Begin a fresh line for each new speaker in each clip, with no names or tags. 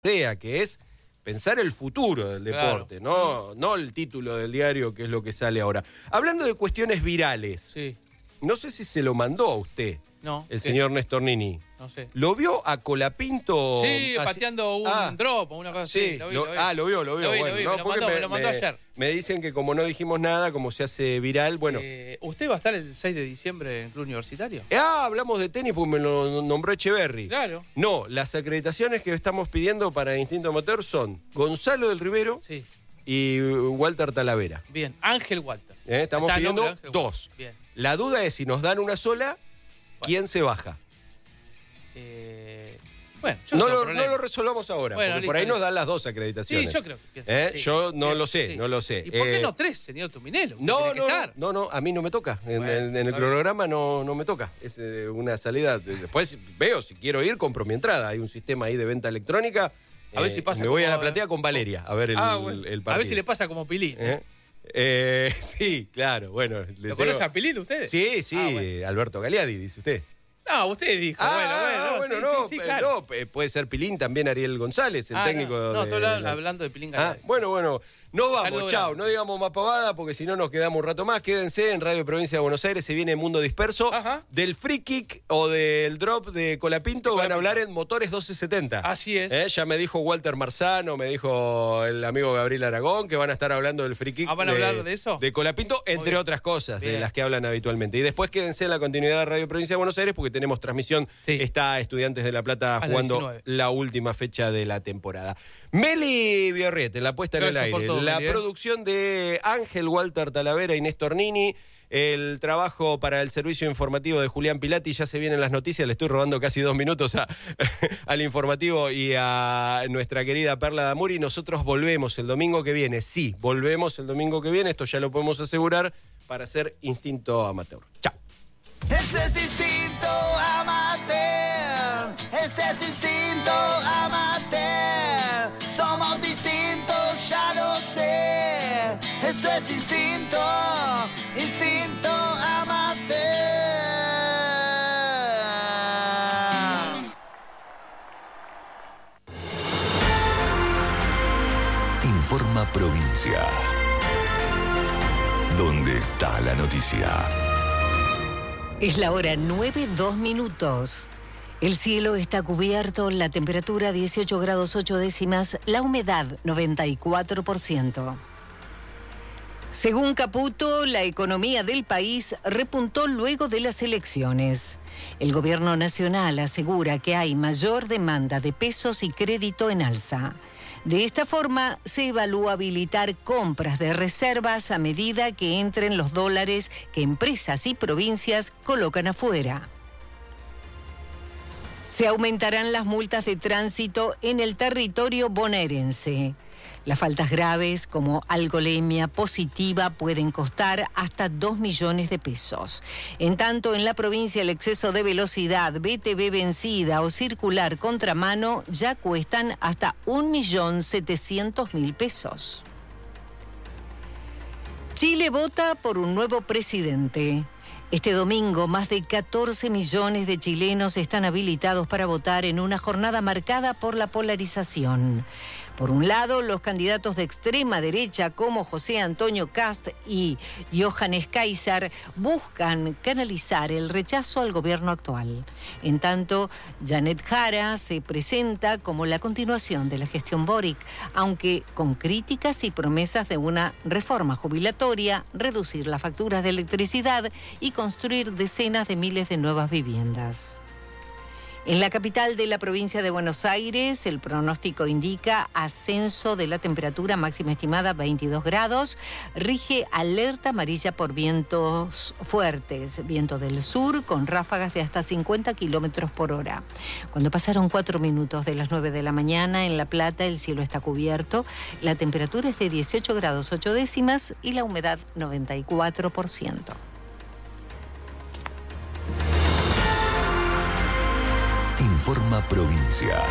idea, que es pensar el futuro del deporte,
Claro.
no el título del diario, que es lo que sale ahora. Hablando de cuestiones virales,
Sí.
no sé si se lo mandó a usted,
No.
el
¿qué?
señor Néstor Nini.
No sé.
¿Lo vio a Colapinto?
Sí,
así-
pateando un drop o una cosa
Sí,
así. Lo vi.
lo vio.
Lo vi,
Bueno,
lo vi,
no,
me lo
porque
mandó ayer.
me dicen que como no dijimos nada, como se hace viral, bueno.
¿Usted va a estar el 6 de diciembre en el Club Universitario?
Hablamos de tenis porque me lo nombró Echeverry.
Claro.
No, las acreditaciones que estamos pidiendo para Instinto Amateur son Gonzalo del Rivero
Sí.
y Walter Talavera.
Bien. Ángel Walter.
Estamos
Está el
pidiendo
nombre de Ángel
dos.
Walter. Bien.
La duda es si nos dan una sola, ¿quién se baja?
Bueno, yo
No
tengo
lo
problema.
resolvamos ahora,
Bueno,
porque por
listo,
ahí nos
listo.
dan las dos acreditaciones.
Sí, yo creo que sí.
Yo no
Bien,
lo sé,
sí.
no lo sé.
¿Y por qué no tres, señor Tuminelo?
No,
Tiene que estar.
no, a mí no me toca. En
Bueno,
el
está
cronograma no me toca. Es una salida. Después veo, si quiero ir, compro mi entrada. Hay un sistema ahí de venta electrónica.
A ver si pasa
Me voy a
como-
la platea con Valeria a ver el
Bueno.
partido.
A ver si le pasa como Pilín.
Sí, claro, bueno.
¿Lo conoce a Pilín usted?
Sí,
Bueno.
Alberto Galeadi, dice usted.
No, usted dijo. Sí, claro.
Puede ser Pilín también, Ariel González, el técnico.
No, estoy hablando de Pilín Galeadi.
Bueno, no vamos,
Saludo
chao,
grande.
no digamos más pavada porque si no nos quedamos un rato más. Quédense en Radio Provincia de Buenos Aires, se viene Mundo Disperso.
Ajá.
Del free kick o del drop de Colapinto van a hablar en Motores 1270.
Así es.
Ya me dijo Walter Marzano, me dijo el amigo Gabriel Aragón que van a estar hablando del free kick.
¿Van a hablar de eso?
De Colapinto, entre
bien.
otras cosas de
Bien.
las que hablan habitualmente. Y después quédense en la continuidad de Radio Provincia de Buenos Aires porque tenemos transmisión.
Sí.
Está Estudiantes de La Plata
A las
jugando
19.
la última fecha de la temporada. Meli Biorriete, la puesta en el
Gracias por
aire.
todo,
La
Meli,
producción de Ángel Walter Talavera y Néstor Nini. El trabajo para el servicio informativo de Julián Pilati. Ya se vienen las noticias. Le estoy robando casi 2 minutos al informativo y a nuestra querida Perla Damuri. Nosotros volvemos el domingo que viene. Sí, volvemos el domingo que viene. Esto ya lo podemos asegurar para hacer Instinto Amateur. Chao.
Este es Instinto Amateur. Este es Instinto Amateur. Somos distintos, ya lo sé. Esto es Instinto Amateur.
Informa Provincia. ¿Dónde está la noticia?
Es la hora 9:02. El cielo está cubierto, la temperatura 18 grados 8 décimas, la humedad 94%. Según Caputo, la economía del país repuntó luego de las elecciones. El gobierno nacional asegura que hay mayor demanda de pesos y crédito en alza. De esta forma, se evalúa habilitar compras de reservas a medida que entren los dólares que empresas y provincias colocan afuera. Se aumentarán las multas de tránsito en el territorio bonaerense. Las faltas graves como alcoholemia positiva pueden costar hasta 2 millones de pesos. En tanto, en la provincia el exceso de velocidad, BTV vencida o circular contramano ya cuestan hasta 1.700.000 pesos. Chile vota por un nuevo presidente. Este domingo, más de 14 millones de chilenos están habilitados para votar en una jornada marcada por la polarización. Por un lado, los candidatos de extrema derecha como José Antonio Kast y Johannes Kaiser buscan canalizar el rechazo al gobierno actual. En tanto, Janet Jara se presenta como la continuación de la gestión Boric, aunque con críticas y promesas de una reforma jubilatoria, reducir las facturas de electricidad y construir decenas de miles de nuevas viviendas. En la capital de la provincia de Buenos Aires, el pronóstico indica ascenso de la temperatura máxima estimada 22 grados. Rige alerta amarilla por vientos fuertes, viento del sur con ráfagas de hasta 50 kilómetros por hora. Cuando pasaron 4 minutos de las 9 de la mañana, en La Plata el cielo está cubierto. La temperatura es de 18 grados 8 décimas y la humedad 94%.
Informa Provincia.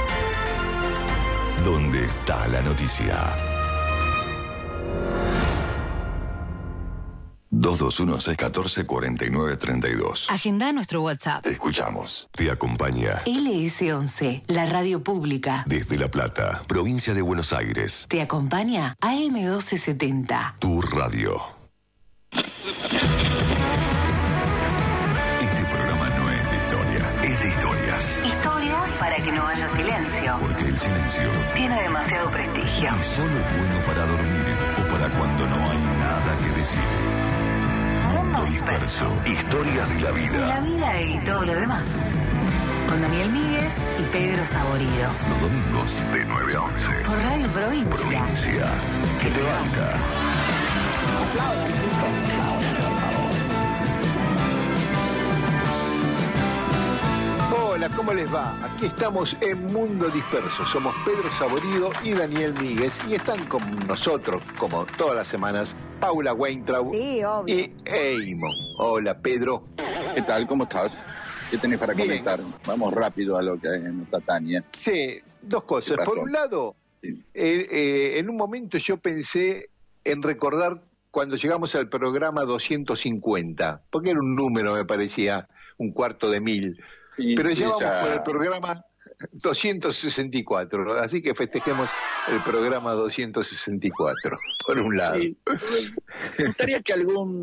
¿Dónde está la noticia? 221-614-4932.
Agenda nuestro WhatsApp.
Te escuchamos. Te acompaña
LS11, la radio pública.
desde La Plata, provincia de Buenos Aires.
Te acompaña AM1270.
Tu radio. Este programa no es de historia, es de historias.
Historias para que no haya silencio.
Porque el silencio
Tiene demasiado prestigio.
y solo es bueno para dormir o para cuando no hay nada que decir. Mundo disperso. Historias de la
La
vida.
vida y todo lo demás. Con Daniel Míguez y Pedro Saborido.
Los domingos de 9 a 11.
Por Radio Provincia.
Provincia. Que te banca.
Hola, ¿cómo les va? Aquí estamos en Mundo Disperso. Somos Pedro Saborido y Daniel Míguez y están con nosotros, como todas las semanas, Paula Weintraub y Eamon. Hola, Pedro.
¿Qué tal? ¿Cómo estás? ¿Qué tenés para
Bien.
comentar? Vamos rápido a lo que está Tania.
Sí, dos cosas.
¿Qué pasó?
Por un lado,
Sí.
en un momento yo pensé en recordar cuando llegamos al programa 250, porque era un número, me parecía, un cuarto de mil.
Sí,
Pero ya vamos
esa-
por el programa 264, así que festejemos el programa 264, por un lado.
Sí. Me gustaría que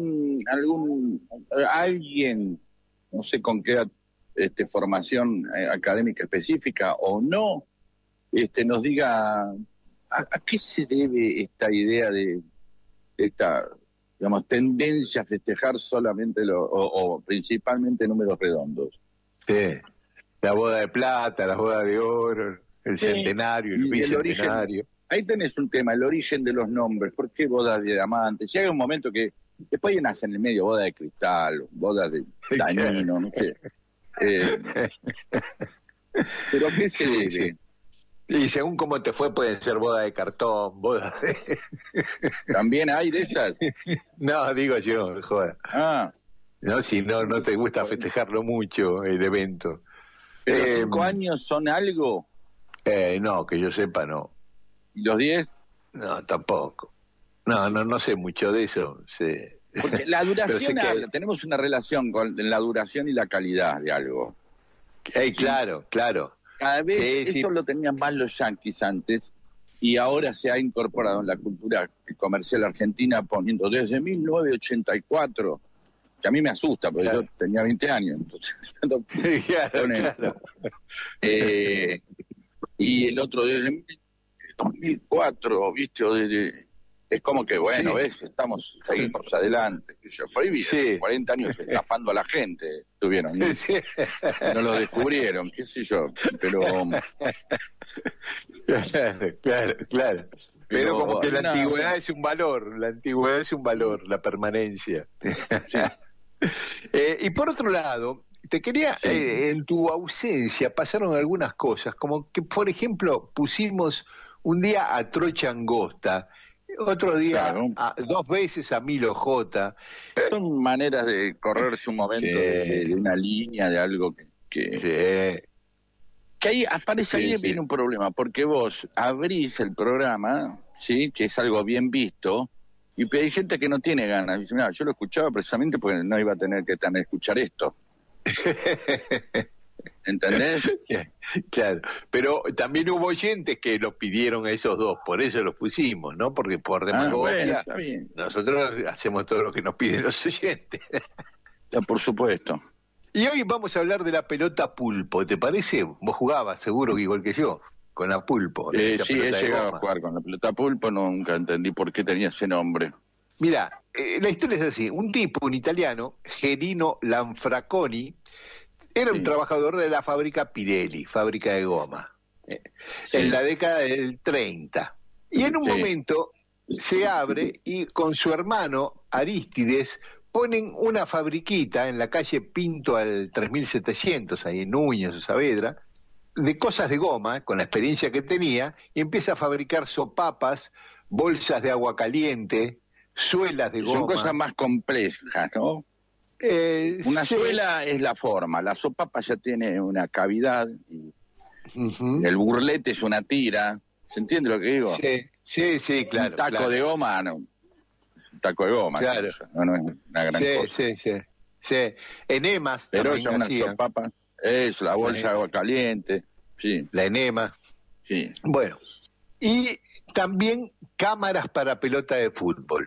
alguien, no sé con qué formación académica específica o no, nos diga a qué se debe esta idea de esta, digamos, tendencia a festejar solamente o principalmente números redondos.
Sí. La boda de plata, la boda de oro, el
Sí.
centenario, el
Y el
bicentenario.
Ahí tenés un tema, el origen de los nombres. ¿Por qué bodas de diamantes? Si hay un momento que después nace en el medio boda de cristal, boda de dañino, no sé. Pero ¿qué se
Sí,
debe?
sí. Y según cómo te fue, pueden ser boda de cartón, boda de...
¿También hay de esas?
No, digo yo, joder.
Ah,
No, si no te gusta festejarlo mucho, el evento.
pero
Eh,
5 años son algo
No, que yo sepa, no.
y los 10.
No, tampoco. No sé mucho de eso. Sí.
Porque la
Pero
duración,
sé que-
tenemos una relación con la duración y la calidad de algo.
Claro.
Cada vez
Sí, sí.
eso lo tenían más los yanquis antes y ahora se ha incorporado en la cultura comercial argentina poniendo desde 1984, que a mí me asusta porque
Claro.
yo tenía 20 años, entonces
Claro,
Ponen-
claro.
y el otro desde 2004, ¿viste? O es como que, bueno,
Sí.
ves, seguimos adelante. Que yo prohibí,
Sí.
40 años estafando a la gente, estuvieron, ¿no?
Sí.
No lo descubrieron, qué sé yo, pero
Claro. Pero como que
hay
la
una-
antigüedad es un valor, la permanencia. Y por otro lado, te quería,
Sí.
en tu ausencia pasaron algunas cosas, como que, por ejemplo, pusimos un día a Trocha Angosta, otro día
Claro.
2 veces a Milo J.
son maneras de correrse un momento
Sí.
de una línea, de algo que ahí aparece,
Sí,
ahí
sí.
viene un problema, porque vos abrís el programa, ¿sí? Que es algo bien visto, y hay gente que no tiene ganas. Dice, mira, yo lo escuchaba precisamente porque no iba a tener que escuchar esto. ¿Entendés?
Claro, pero también hubo oyentes que los pidieron a esos dos, por eso los pusimos, ¿no? Porque por
Bueno,
demagogia
está bien.
nosotros hacemos todo lo que nos piden los oyentes.
Ya, por supuesto.
Y hoy vamos a hablar de la pelota pulpo, ¿te parece? Vos jugabas seguro que igual que yo, con la pulpo. esa
Sí, he
pelota de
llegado
goma.
a jugar con la pelota pulpo, nunca entendí por qué tenía ese nombre.
Mira, la historia es así, un tipo, un italiano, Gerino Lanfraconi, era un
Sí.
trabajador de la fábrica Pirelli, fábrica de goma,
Sí.
en la década del 30. Y en un
Sí.
momento se abre y con su hermano Arístides ponen una fabriquita en la calle Pinto al 3700, ahí en Núñez o Saavedra, de cosas de goma, con la experiencia que tenía, y empieza a fabricar sopapas, bolsas de agua caliente, suelas de goma.
Son cosas más complejas, ¿no? Una
sí.
suela es la forma, la sopapa ya tiene una cavidad, y
Ujú.
el burlete es una tira. ¿Se entiende lo que digo?
Sí, claro.
Un taco
claro.
de goma, no. taco de goma.
Claro.
No es una gran cosa.
Sí. Enemas
pero
también
ya una
hacían.
sopapa, es la bolsa de agua caliente, sí.
La enema.
Sí.
Bueno, y también cámaras para pelota de fútbol.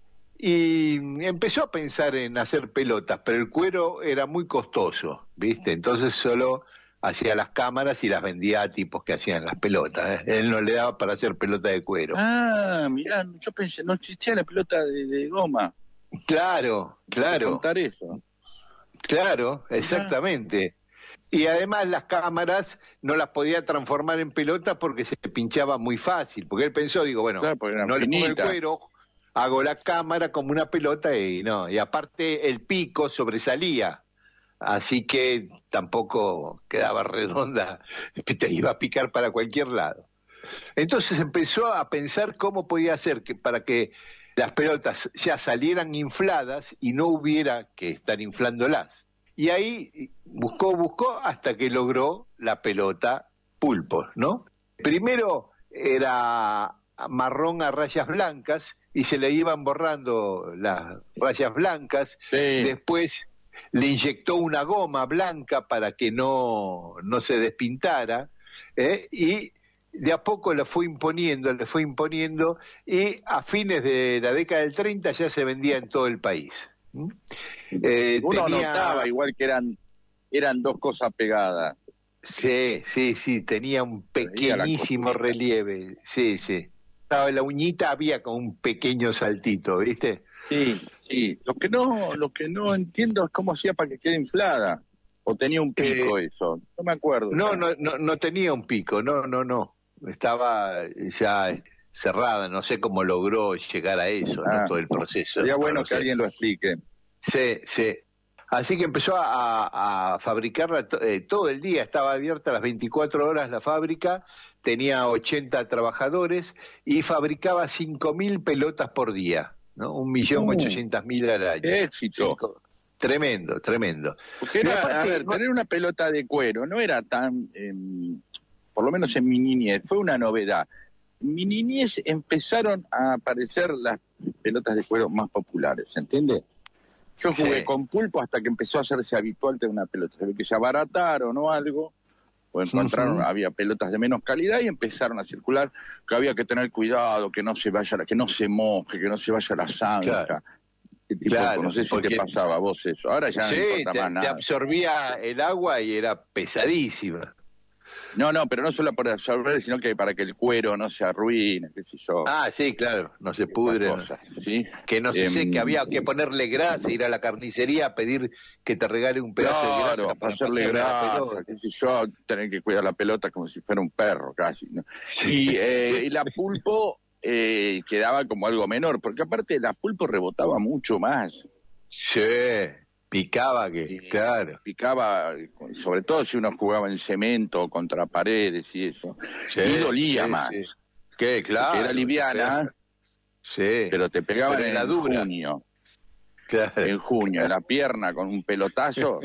Y empezó a pensar en hacer pelotas, pero el cuero era muy costoso, ¿viste? Entonces solo hacía las cámaras y las vendía a tipos que hacían las pelotas. Él no le daba para hacer pelota de cuero.
Ah, mirá, yo pensé, no existía la pelota de goma.
Claro.
Contar eso.
Claro, exactamente. Y además las cámaras no las podía transformar en pelotas porque se pinchaba muy fácil. Porque él pensó, bueno,
claro,
no le pongo el cuero, hago la cámara como una pelota y no. Y aparte el pico sobresalía. Así que tampoco quedaba redonda, te iba a picar para cualquier lado. Entonces empezó a pensar cómo podía hacer para que las pelotas ya salieran infladas y no hubiera que estar inflándolas. Y ahí buscó hasta que logró la pelota pulpo, ¿no? Primero era marrón a rayas blancas y se le iban borrando las rayas blancas.
Sí.
Después le inyectó una goma blanca para que no se despintara, y de a poco le fue imponiendo, y a fines de la década del 30 ya se vendía en todo el país.
Uno notaba igual que eran dos cosas pegadas.
Sí, tenía un pequeñísimo relieve, sí. La uñita había con un pequeño saltito, ¿viste?
Sí. Lo que no entiendo es cómo hacía para que quede inflada. ¿O tenía un pico eso? No me acuerdo.
No tenía un pico, no. Estaba ya cerrada, no sé cómo logró llegar a eso, ¿no? Todo el proceso.
Sería bueno
no
que
sé.
alguien lo explique.
Sí. Así que empezó a fabricarla todo el día, estaba abierta las 24 horas la fábrica, tenía 80 trabajadores y fabricaba 5.000 pelotas por día, ¿no? 1.800.000 al año.
¡Qué éxito!
Tremendo.
Porque tener una pelota de cuero no era tan, por lo menos en mi niñez, fue una novedad. En mi niñez empezaron a aparecer las pelotas de cuero más populares, ¿entiendes? Yo jugué con pulpo hasta que empezó a hacerse habitual tener una pelota. Se ve que se abarataron o algo, o encontraron, había pelotas de menos calidad y empezaron a circular, que había que tener cuidado, que no se vaya, que no se moje, que no se vaya la zanja.
Claro,
no sé si te pasaba a vos eso. Ahora ya no importa más nada.
Te absorbía el agua y era pesadísima.
No, pero no solo para absorber, sino que para que el cuero no se arruine, qué sé yo.
Ah, sí, claro, no se pudre.
¿Sí?
Que no se seque, había que ponerle grasa, ir a la carnicería a pedir que te regale un pedazo de grasa.
Para hacerle grasa, qué sé yo, tener que cuidar la pelota como si fuera un perro casi, ¿no? Sí. Y la pulpo quedaba como algo menor, porque aparte la pulpo rebotaba mucho más.
Sí. Picaba, claro.
Picaba, sobre todo si uno jugaba en cemento contra paredes y eso. Y dolía más. Sí.
Que claro.
Porque era liviana, pero te pegaba en junio. Claro. En junio, en la pierna con un pelotazo,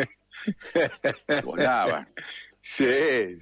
volaba.
Sí.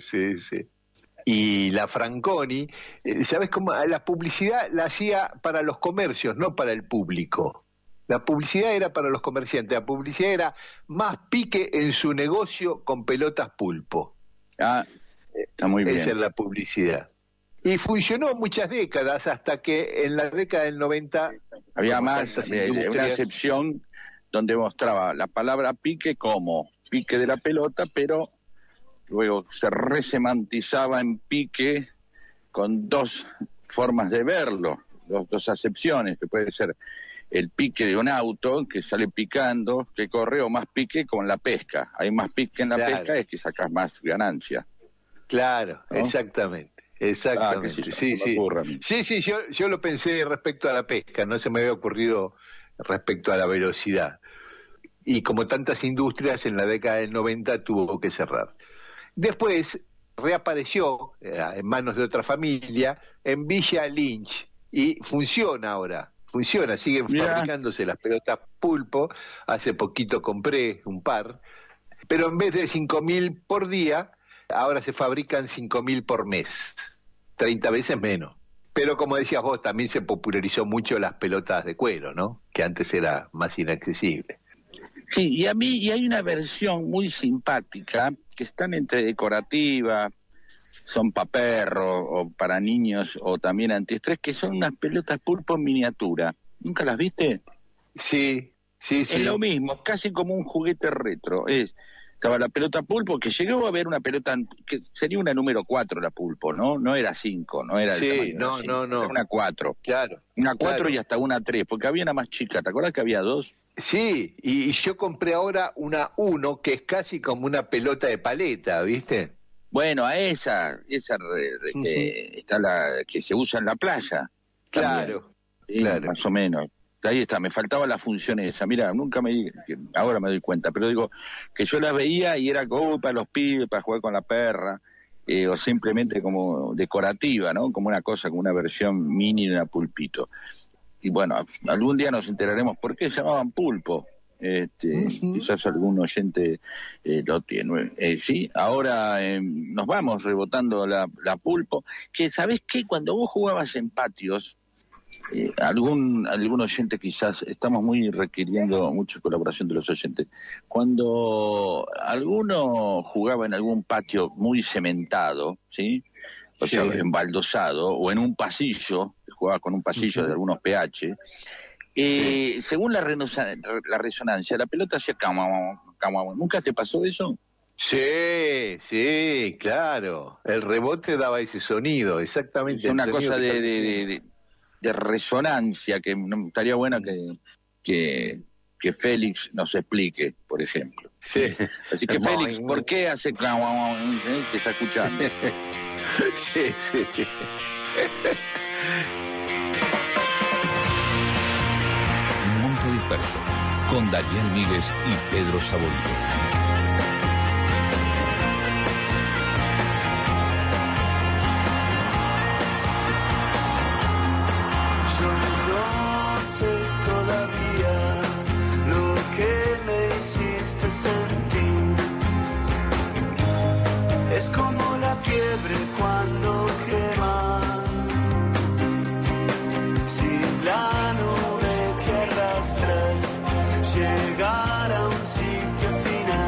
Y la Franconi, ¿sabes cómo? La publicidad la hacía para los comercios, no para el público. La publicidad era para los comerciantes, la publicidad era más pique en su negocio con pelotas pulpo.
Está muy bien.
Esa es la publicidad. Y funcionó muchas décadas, hasta que en la década del 90...
Había más, una excepción donde mostraba la palabra pique como pique de la pelota, pero luego se resemantizaba en pique con dos formas de verlo, dos acepciones, que puede ser el pique de un auto que sale picando, que corre, o más pique con la pesca. Hay más pique en la pesca, es que sacas más ganancia.
Claro, ¿no? Exactamente. Sí, yo lo pensé respecto a la pesca, no se me había ocurrido respecto a la velocidad. Y como tantas industrias, en la década del 90 tuvo que cerrar. Después reapareció en manos de otra familia en Villa Lynch y funciona ahora. Siguen fabricándose las pelotas pulpo. Hace poquito compré un par, pero en vez de 5.000 por día, ahora se fabrican 5.000 por mes, 30 veces menos. Pero como decías vos, también se popularizó mucho las pelotas de cuero, ¿no? Que antes era más inaccesible.
Sí, y hay una versión muy simpática, que están entre decorativa, son para perros, o para niños, o también antiestrés, que son unas pelotas pulpo en miniatura. ¿Nunca las viste?
Sí.
Es lo mismo, casi como un juguete retro. Estaba la pelota pulpo, que llegó a ver una pelota, que sería una número 4 la pulpo, ¿no? No era 5, no era...
Sí, no.
Era una 4.
Claro.
Una 4
claro.
Y hasta una 3, porque había una más chica, ¿te acuerdas que había 2?
Sí, y yo compré ahora una 1, que es casi como una pelota de paleta, ¿viste?
Bueno, a esa está la que se usa en la playa.
Claro,
Sí,
claro.
más o menos. Ahí está, me faltaba la función esa. Mira, ahora me doy cuenta, pero digo que yo las veía y era como para los pibes, para jugar con la perra, o simplemente como decorativa, ¿no? Como una cosa, como una versión mini de una pulpito. Y bueno, algún día nos enteraremos por qué se llamaban pulpo. Quizás algún oyente lo tiene. Sí, ahora nos vamos rebotando la pulpo, que ¿sabés qué? Cuando vos jugabas en patios, algún oyente quizás, estamos requiriendo mucha colaboración de los oyentes, cuando alguno jugaba en algún patio muy cementado, ¿sí? O sea, embaldosado, o en un pasillo, jugaba con un pasillo de algunos pH, según la resonancia, la pelota hacía ¿Nunca te pasó eso?
Sí, claro. El rebote daba ese sonido, exactamente.
Es una cosa de resonancia que estaría buena que Félix nos explique, por ejemplo.
Sí.
Así que Félix, ¿por qué hace se está escuchando?
Sí.
Mundo Disperso, con Daniel Míguez y Pedro Saborido.
Es como la fiebre cuando quema, si la nube que arrastras llegar a un sitio final.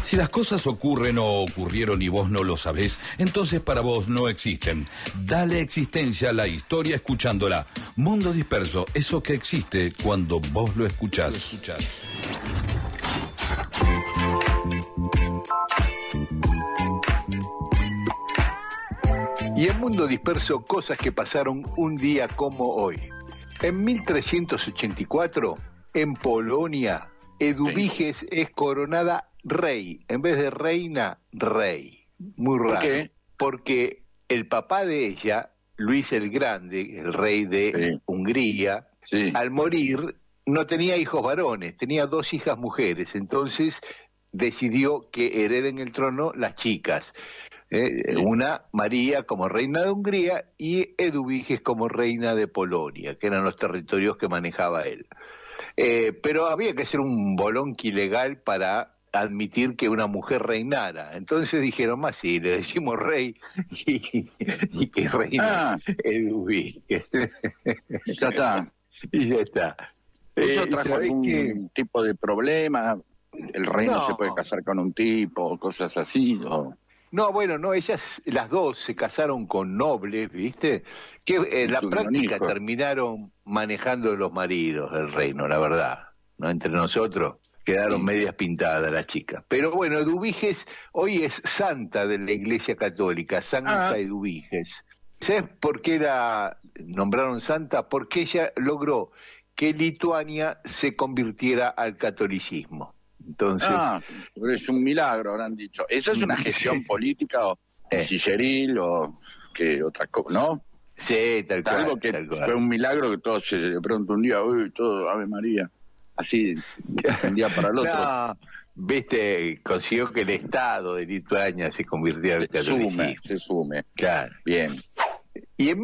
Si las cosas ocurren o ocurrieron y vos no lo sabés, entonces para vos no existen. Dale existencia a la historia escuchándola. Mundo Disperso, eso que existe cuando vos lo escuchás.
Y en Mundo Disperso, cosas que pasaron un día como hoy. En 1384, en Polonia, Eduviges es coronada rey. En vez de reina, rey. Muy raro.
¿Por qué?
Porque el papá de ella, Luis el Grande, el rey de Hungría, al morir no tenía hijos varones, tenía 2 hijas mujeres. Entonces decidió que hereden el trono las chicas. Una, María, como reina de Hungría, y Eduviges como reina de Polonia, que eran los territorios que manejaba él. Pero había que hacer un bolonqui legal para admitir que una mujer reinara. Entonces dijeron, más sí, le decimos rey y que reina Eduviges.
Ya está.
Y ya está.
¿Eso trajo algún tipo de problema? ¿El rey no se puede casar con un tipo, cosas así? ¿O?
No, bueno, no, ellas, las dos se casaron con nobles, ¿viste? Que en la práctica terminaron manejando los maridos del reino, la verdad. No, entre nosotros quedaron medias pintadas las chicas. Pero bueno, Eduviges hoy es santa de la Iglesia Católica, Santa Eduviges. ¿Sabes por qué la nombraron santa? Porque ella logró que Lituania se convirtiera al catolicismo. Entonces,
es un milagro, habrán dicho. ¿Eso es una gestión política o silleríl o que otra cosa, no?
Sí, tal cual.
Algo que fue un milagro que todos de pronto un día, todo Ave María, así, de un día para el otro.
No, viste, consiguió que el Estado de Lituania se convirtiera al catolicismo.
Se sume.
Claro.
Bien.
Y en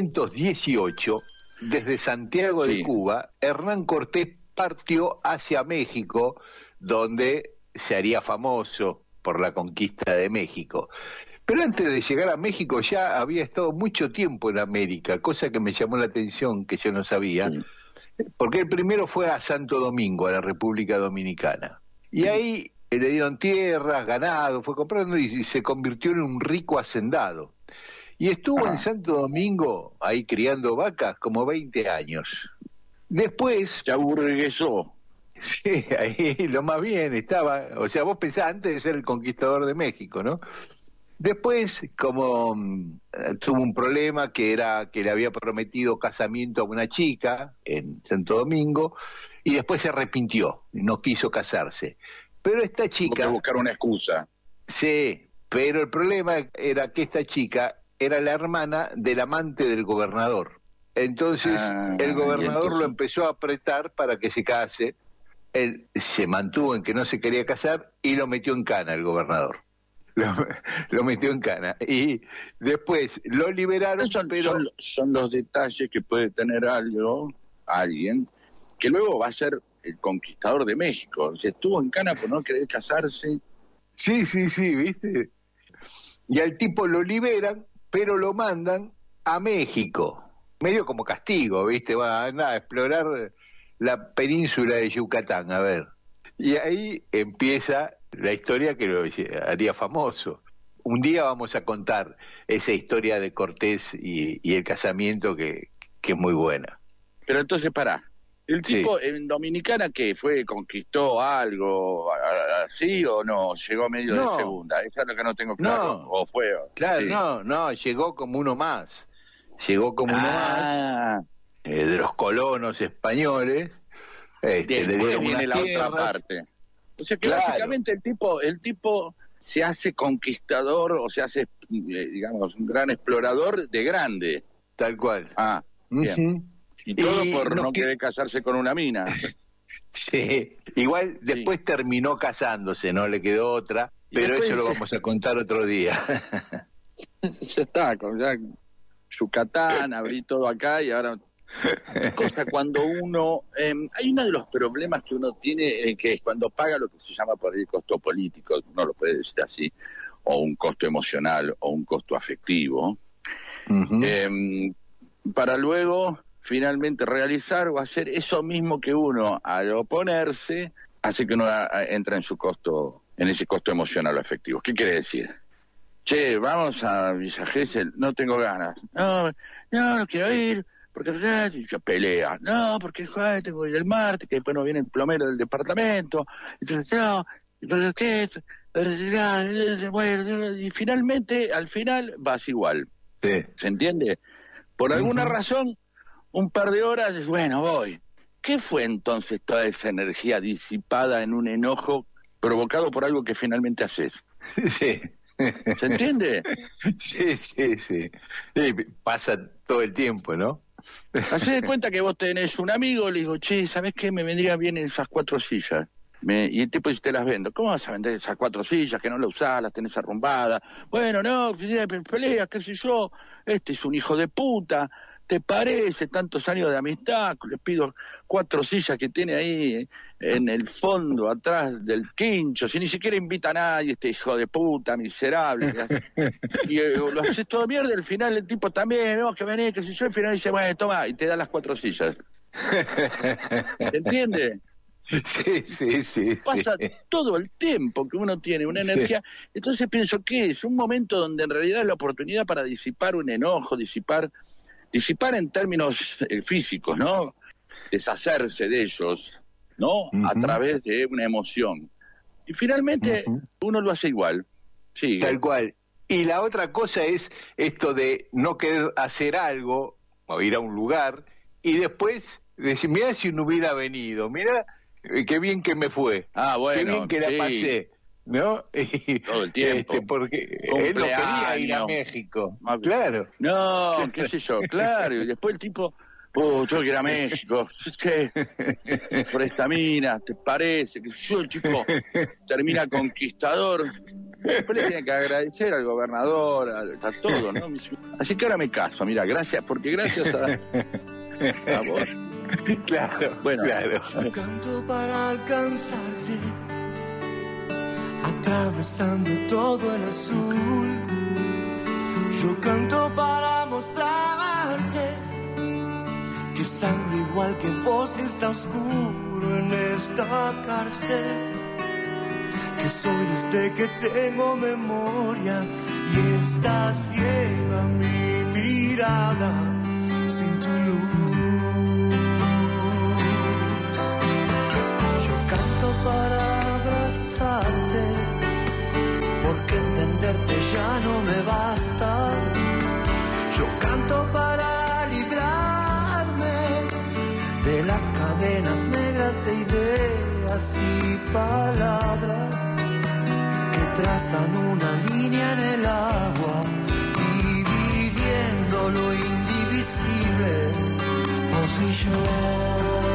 1518, desde Santiago de Cuba, Hernán Cortés partió hacia México, donde se haría famoso por la conquista de México. Pero antes de llegar a México ya había estado mucho tiempo en América, cosa que me llamó la atención, que yo no sabía, porque el primero fue a Santo Domingo, a la República Dominicana. Y ahí le dieron tierras, ganado, fue comprando y se convirtió en un rico hacendado. Y estuvo en Santo Domingo, ahí criando vacas, como 20 años. Después
se aburguesó.
Sí, ahí lo más bien estaba, o sea, vos pensás antes de ser el conquistador de México, ¿no? Después, como tuvo un problema que era que le había prometido casamiento a una chica en Santo Domingo, y después se arrepintió, no quiso casarse. Pero esta chica...
Tuvo que buscar una excusa.
Sí, pero el problema era que esta chica era la hermana del amante del gobernador. Entonces, el gobernador lo empezó a apretar para que se case. Él se mantuvo en que no se quería casar y lo metió en cana el gobernador. Lo metió en cana. Y después lo liberaron,
son los detalles que puede tener alguien, que luego va a ser el conquistador de México. Se estuvo en cana por no querer casarse.
Sí, ¿viste? Y al tipo lo liberan, pero lo mandan a México. Medio como castigo, ¿viste? Va a explorar la península de Yucatán, a ver. Y ahí empieza la historia que lo haría famoso. Un día vamos a contar esa historia de Cortés y el casamiento que es muy buena.
Pero entonces, pará. ¿El tipo en Dominicana qué fue? ¿Conquistó algo así o no? ¿Llegó medio de segunda? Eso es lo que no tengo claro. ¿O fue?
Claro, no, llegó como uno más. Llegó como uno más. De los colonos españoles, le dieron
viene la
tierras.
otra parte. O sea que básicamente el tipo se hace conquistador o se hace, digamos, un gran explorador de grande.
Tal cual.
Bien. Y todo por no querer casarse con una mina.
Sí, igual después terminó casándose, no le quedó otra, pero eso lo vamos a contar otro día.
Ya está, ya Yucatán, abrí todo acá y ahora... cosa cuando uno hay uno de los problemas que uno tiene que es cuando paga lo que se llama por el costo político, uno lo puede decir así, o un costo emocional o un costo afectivo, para luego finalmente realizar o hacer eso mismo que uno al oponerse hace que uno entra en su costo en ese costo emocional o afectivo. ¿Qué quiere decir? Che, vamos a Villa Gesell, no tengo ganas. No quiero ir, porque yo pelea. No, porque joder, tengo que ir el martes, que después no viene el plomero del departamento. Entonces, no, entonces, ¿qué? Bueno, y finalmente, al final, vas igual.
Sí.
¿Se entiende? Por alguna razón, un par de horas, bueno, voy. ¿Qué fue entonces toda esa energía disipada en un enojo provocado por algo que finalmente haces?
Sí.
¿Se entiende?
Sí. Pasa todo el tiempo, ¿no?
Hacé de cuenta que vos tenés un amigo, le digo, che, ¿sabés qué? Me vendrían bien esas 4 sillas. Y el tipo dice, te las vendo. ¿Cómo vas a vender esas 4 sillas que no las usás, las tenés arrumbadas? Bueno, no, pelea, qué sé yo. Este es un hijo de puta. ¿Te parece? Tantos años de amistad, le pido 4 sillas que tiene ahí en el fondo, atrás del quincho, si ni siquiera invita a nadie, este hijo de puta, miserable. Y lo haces todo mierda, al final el tipo también, no, que venís, que sé yo, al final dice, bueno, toma, y te da las 4 sillas. ¿Se entiende?
Sí.
Pasa todo el tiempo que uno tiene una energía. Entonces pienso que es un momento donde en realidad es la oportunidad para disipar un enojo, disipar en términos físicos, ¿no? Deshacerse de ellos, ¿no? A través de una emoción. Y finalmente uno lo hace igual. Sí.
Tal cual. Y la otra cosa es esto de no querer hacer algo o ir a un lugar y después decir, mirá si no hubiera venido, mirá qué bien que me fue,
bueno,
qué bien que la pasé. ¿No?
Todo el tiempo.
Porque él no quería ir a México. Claro.
No, qué sé yo, claro. Y después el tipo, yo quiero ir a México. Es que por esta mina, ¿te parece? Que yo, el tipo termina conquistador. Después le tiene que agradecer al gobernador, a todo, ¿no? Así que ahora me caso, mira, gracias, porque gracias a vos.
Claro,
bueno.
Claro.
Yo canto para alcanzarte, atravesando todo el azul. Yo canto para mostrarte que sangre igual que vos está oscuro en esta cárcel. Que soy desde que tengo memoria y está ciega mi mirada sin tu luz. Yo canto para abrazarte, porque entenderte ya no me basta. Yo canto para librarme de las cadenas negras de ideas y palabras que trazan una línea en el agua, dividiendo lo indivisible, vos y yo.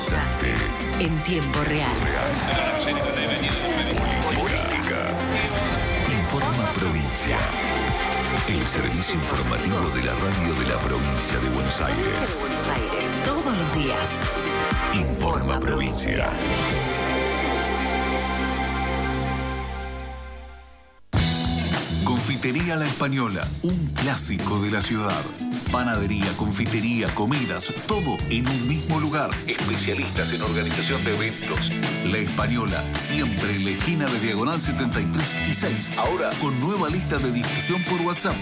instante.
En tiempo real.
Política. Informa Provincia. El servicio informativo de la radio de la provincia de Buenos Aires.
Todos los días.
Informa Provincia. Confitería La Española, un clásico de la ciudad. Panadería, confitería, comidas, todo en un mismo lugar. Especialistas en organización de eventos. La Española, siempre en la esquina de Diagonal 73 y 6. Ahora con nueva lista de difusión por WhatsApp.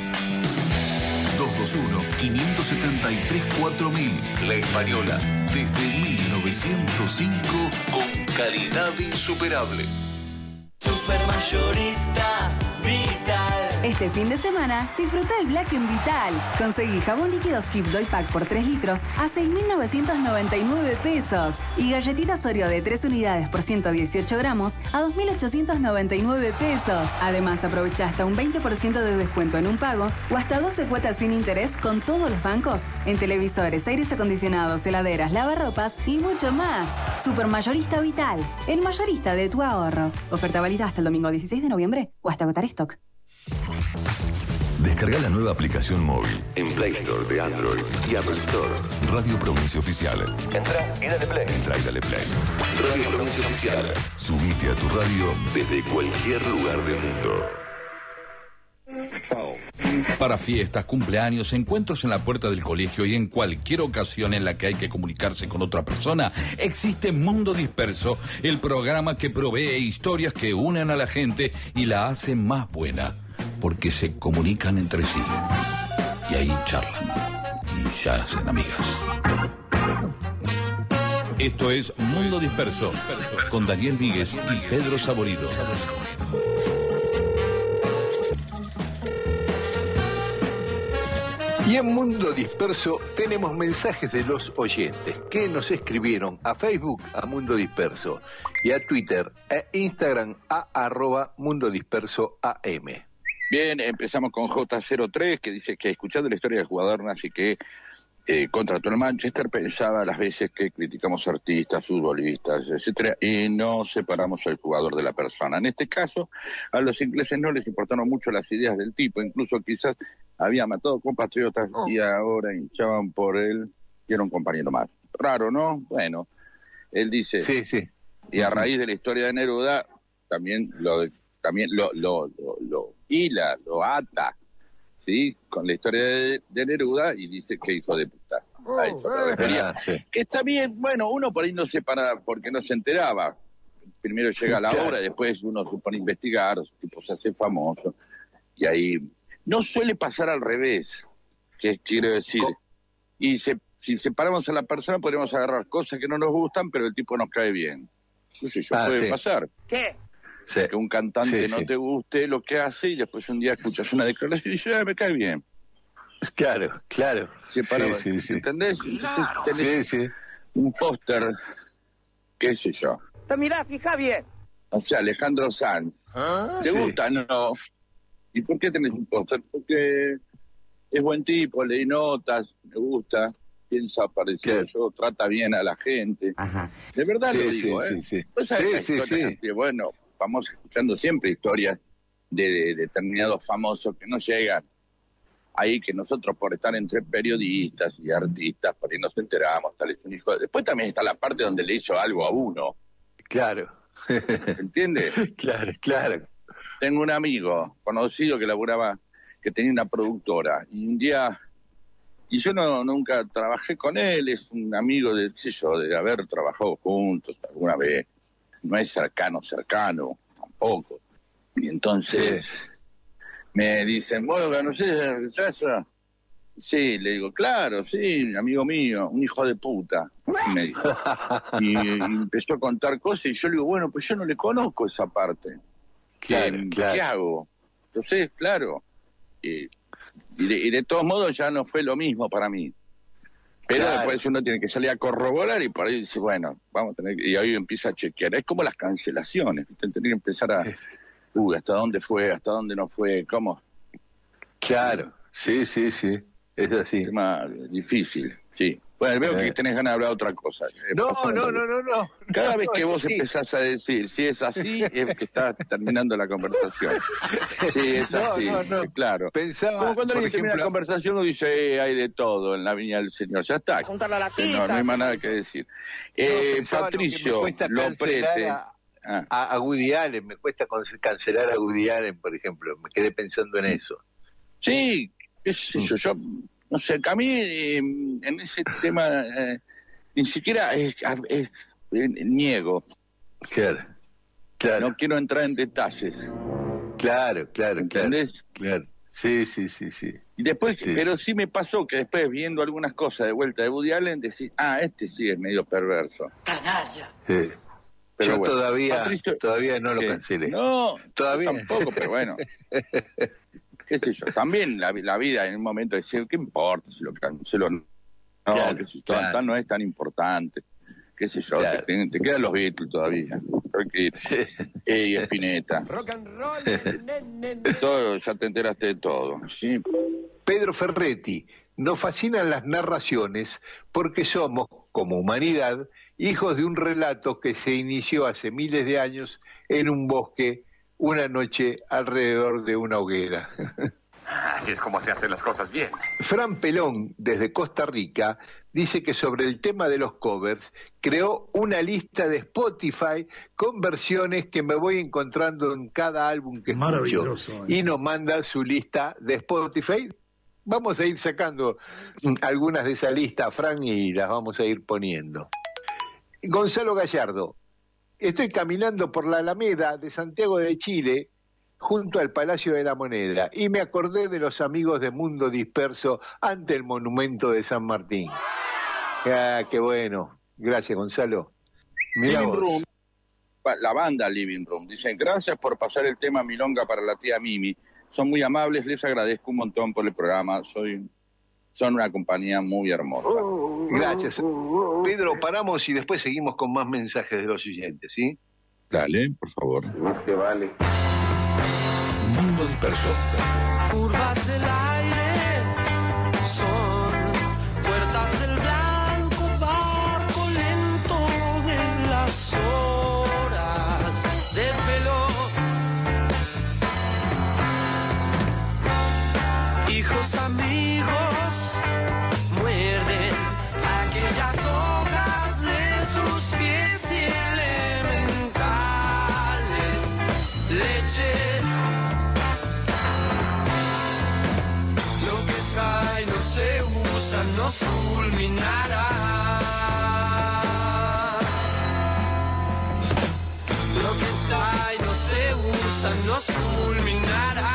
221-573-4000. La Española, desde 1905, con calidad insuperable.
Supermayorista Vital.
Este fin de semana, disfruta el Black en Vital. Conseguí jabón líquido Skip Doy Pack por 3 litros a 6.999 pesos. Y galletitas Oreo de 3 unidades por 118 gramos a 2.899 pesos. Además, aprovecha hasta un 20% de descuento en un pago o hasta 12 cuotas sin interés con todos los bancos en televisores, aires acondicionados, heladeras, lavarropas y mucho más. Supermayorista Vital, el mayorista de tu ahorro. Oferta válida hasta el domingo 16 de noviembre o hasta agotar stock.
Descarga la nueva aplicación móvil en Play Store de Android y Apple Store. Radio Provincia Oficial. Entra y dale play. Radio Provincia Oficial. Subite a tu radio desde cualquier lugar del mundo.
Para fiestas, cumpleaños, encuentros en la puerta del colegio y en cualquier ocasión en la que hay que comunicarse con otra persona, existe Mundo Disperso, el programa que provee historias que unen a la gente y la hacen más buena, porque se comunican entre sí y ahí charlan y se hacen amigas. Esto es Mundo Disperso, con Daniel Víguez y Pedro Saborido.
Y en Mundo Disperso tenemos mensajes de los oyentes que nos escribieron a Facebook a Mundo Disperso y a Twitter e Instagram a @MundoDispersoAM.
Bien, empezamos con J03, que dice que escuchando la historia del jugador nazi que contrató el Manchester, pensaba las veces que criticamos artistas, futbolistas, etcétera, y no separamos al jugador de la persona. En este caso, a los ingleses no les importaron mucho las ideas del tipo, incluso quizás había matado compatriotas y ahora hinchaban por él y era un compañero más. Raro, ¿no? Bueno, él dice, sí. Y a raíz de la historia de Neruda, también lo hila, lo ata, ¿sí? Con la historia de Neruda y dice que hijo de puta. A eso me refería. Que está bien, bueno, uno por ahí no se para porque no se enteraba. Primero llega la obra, después uno se pone a investigar, tipo se hace famoso. Y ahí no suele pasar al revés, que quiero decir. Y si separamos a la persona podemos agarrar cosas que no nos gustan, pero el tipo nos cae bien. No sé, puede pasar.
¿Qué?
Sí.
Que un cantante no te guste lo que hace y después un día escuchas una declaración y dices, me cae bien.
Claro.
Separamos, ¿entendés? Entonces tenés un póster, qué sé yo.
Mirá, fija bien.
O sea, Alejandro Sanz. ¿Te gusta? No. ¿Y por qué tenés un póster? Porque es buen tipo, leí notas, me gusta, piensa parecido yo, trata bien a la gente. Ajá. De verdad lo digo, ¿eh? Sí. Que, bueno, vamos escuchando siempre historias de determinados famosos que no llegan ahí, que nosotros por estar entre periodistas y artistas, por ahí nos enteramos, tal es un hijo. Después también está la parte donde le hizo algo a uno.
Claro.
¿Entiendes?
Claro.
Tengo un amigo conocido que laburaba, que tenía una productora, y un día, y yo nunca trabajé con él, es un amigo de, qué sé yo, de haber trabajado juntos alguna vez, no es cercano, tampoco. Y entonces me dicen, bueno, no sé, ¿eso? Sí, le digo, claro, sí, amigo mío, un hijo de puta, me dijo. Y empezó a contar cosas y yo le digo, bueno, pues yo no le conozco esa parte. Claro. ¿Qué hago? Entonces, claro, y de todos modos ya no fue lo mismo para mí. Pero después uno tiene que salir a corroborar y por ahí dice, bueno, vamos a tener que... Y ahí empieza a chequear. Es como las cancelaciones, ¿viste? Tener que empezar a... ¿hasta dónde fue? ¿Hasta dónde no fue? ¿Cómo?
Claro, sí. Es así.
Tema difícil, sí. Bueno, veo que tenés ganas de hablar de otra cosa.
No.
Cada vez que vos
sí.
empezás a decir si es así, es que está terminando la conversación. Sí, es así, claro.
Pensaba,
como cuando
por
alguien termina la
ejemplo,
conversación, uno dice, hay de todo en la viña del Señor. Ya está.
Juntarla a la
No
cita.
hay más nada que decir.
pensaba
Patricio
lo que me cuesta
Loprete.
cancelar a Woody Allen, me cuesta cancelar a Woody Allen, por ejemplo. Me quedé pensando en eso.
Sí, qué sé yo, no sé, a mí en ese tema ni siquiera niego.
Claro.
No quiero entrar en detalles.
Claro.
¿Entendés?
Claro. Sí.
Y después,
Sí,
pero sí me pasó que después viendo algunas cosas de vuelta de Woody Allen, decís, este sí es medio perverso.
Canalla.
Sí.
Pero
yo
bueno,
todavía no lo
¿qué?
cancelé.
No,
Todavía.
tampoco, pero bueno. Qué sé yo, también la vida en un momento de decir, ¿qué importa si lo cancelo? No,
Claro,
que si
claro.
no es tan importante. Qué sé yo,
Claro.
te quedan los Beatles todavía. Tranquilo.
Sí.
Y Spinetta.
Rock and roll.
Todo, ya te enteraste de todo. Sí.
Pedro Ferretti, nos fascinan las narraciones porque somos, como humanidad, hijos de un relato que se inició hace miles de años en un bosque, una noche alrededor de una hoguera.
Así es como se hacen las cosas bien.
Fran Pelón, desde Costa Rica, dice que sobre el tema de los covers, creó una lista de Spotify con versiones que me voy encontrando en cada álbum que escucho. Y nos manda su lista de Spotify. Vamos a ir sacando algunas de esa lista, Fran, y las vamos a ir poniendo. Gonzalo Gallardo, estoy caminando por la Alameda de Santiago de Chile, junto al Palacio de la Moneda, y me acordé de los amigos de Mundo Disperso ante el monumento de San Martín. Qué bueno. Gracias, Gonzalo. Mirá
Living
vos.
Room, la banda Living Room, dicen, gracias por pasar el tema Milonga para la tía Mimi. Son muy amables, les agradezco un montón por el programa. Son una compañía muy hermosa.
Gracias. Pedro, paramos y después seguimos con más mensajes de los oyentes, ¿sí?
Dale, por favor.
Más que vale.
Mundo Disperso.
Curvas del aire son puertas del blanco barco lento de las horas de pelo. Hijos amigos muerden aquellas hojas de sus pies y elementales leches. Lo que cae no se usa, nos fulminará. Lo que cae no se usa, nos fulminará.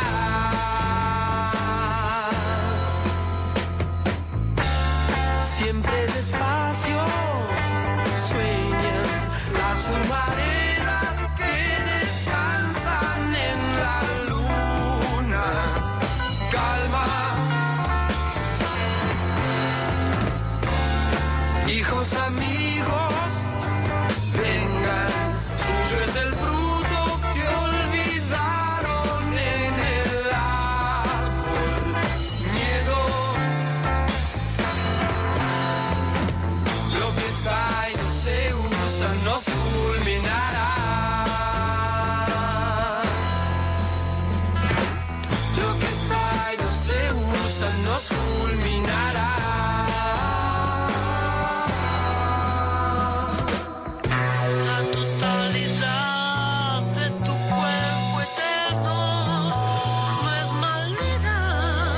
Siempre despacio sueñan las humaredas que descansan en la luna. Calma, hijos amigos, vengan, suyo es el fruto que olvidaron en el árbol. Miedo, lo que está y no se usa, nos fulminará. Lo que está y no se usa, nos fulminará. La totalidad de tu cuerpo eterno no es maldad.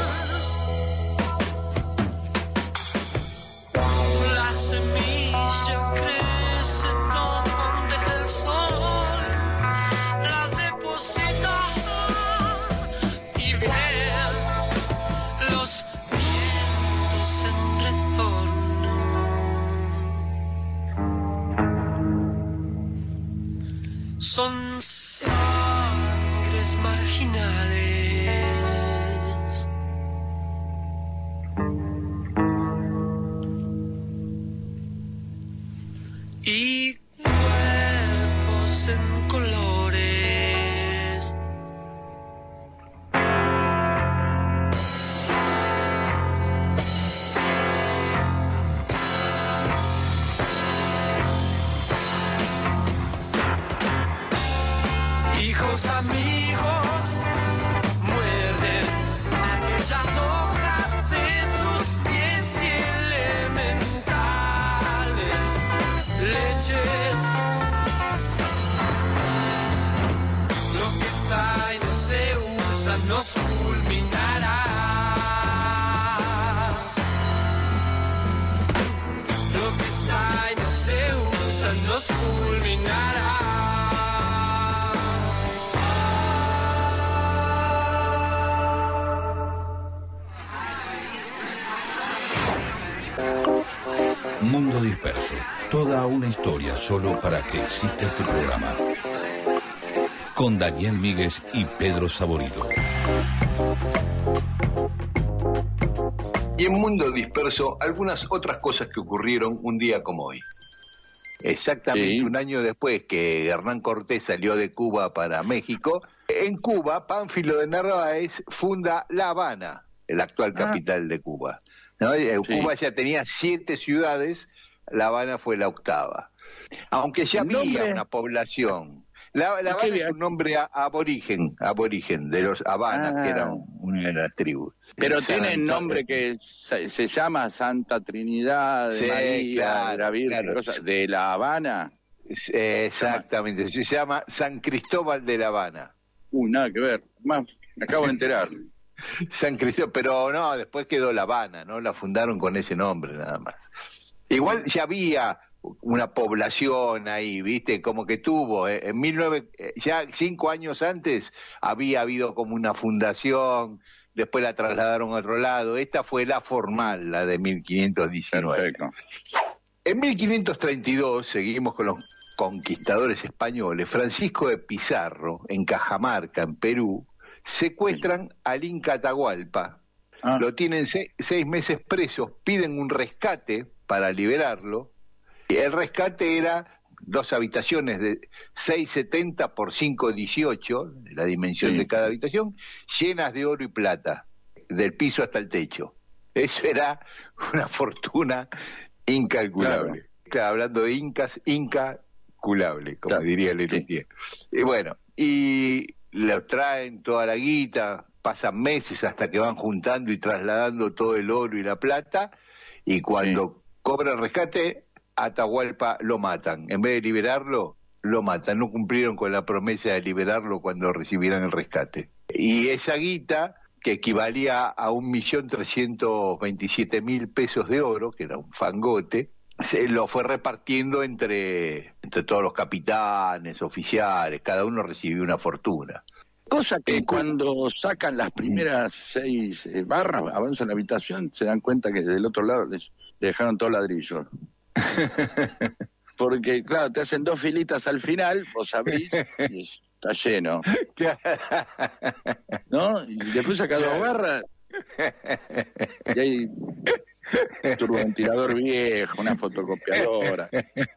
La semilla crece donde el sol la deposita y ve los vientos en retorno. Son sangres marginales. Y cuerpos en colores. amigos muerden aquellas hojas de sus pies y elementales leches. Lo que está y no se usa nos fulminará. Lo que está y no se usa nos fulminará.
Mundo Disperso, toda una historia solo para que exista este programa. Con Daniel Míguez y Pedro Saborido.
Y en Mundo Disperso, algunas otras cosas que ocurrieron un día como hoy. Exactamente un año después que Hernán Cortés salió de Cuba para México, en Cuba, Pánfilo de Narváez funda La Habana, la actual capital de Cuba. ¿No? Cuba ya tenía 7 ciudades, La Habana fue la 8ª. Aunque ya había una población. La Habana es un nombre aborigen de los Habana, que era una de las tribus.
Pero tiene nombre que se llama Santa Trinidad de María, de la Virgen, de La Habana.
Exactamente, se llama San Cristóbal de La Habana.
Nada que ver, más me acabo de enterar.
San Cristóbal, pero no, después quedó La Habana, ¿no? La fundaron con ese nombre nada más. Igual ya había una población ahí, ¿viste? Como que tuvo, ya 5 años antes había habido como una fundación, después la trasladaron a otro lado. Esta fue la formal, la de 1519.
Perfecto.
En 1532, seguimos con los conquistadores españoles, Francisco de Pizarro, en Cajamarca, en Perú, secuestran al Inca Atahualpa, lo tienen 6 meses presos, piden un rescate para liberarlo. El rescate era 2 habitaciones de 6,70 por 5,18, la dimensión de cada habitación, llenas de oro y plata, del piso hasta el techo. Eso era una fortuna incalculable. Claro, hablando de incas, incalculable, como diría Lelutier. Y bueno, y le traen toda la guita, pasan meses hasta que van juntando y trasladando todo el oro y la plata, y cuando cobra el rescate, Atahualpa lo matan. En vez de liberarlo, lo matan. No cumplieron con la promesa de liberarlo cuando recibieran el rescate. Y esa guita, que equivalía a 1.327.000 pesos de oro, que era un fangote, se lo fue repartiendo entre todos los capitanes, oficiales, cada uno recibió una fortuna.
Cosa que cuando sacan las primeras 6 barras, avanzan la habitación, se dan cuenta que del otro lado les dejaron todo ladrillo. Porque, claro, te hacen 2 filitas al final, vos sabés, y está lleno. ¿No? Y después saca 2 barras, y hay un turboventilador viejo, una fotocopiadora.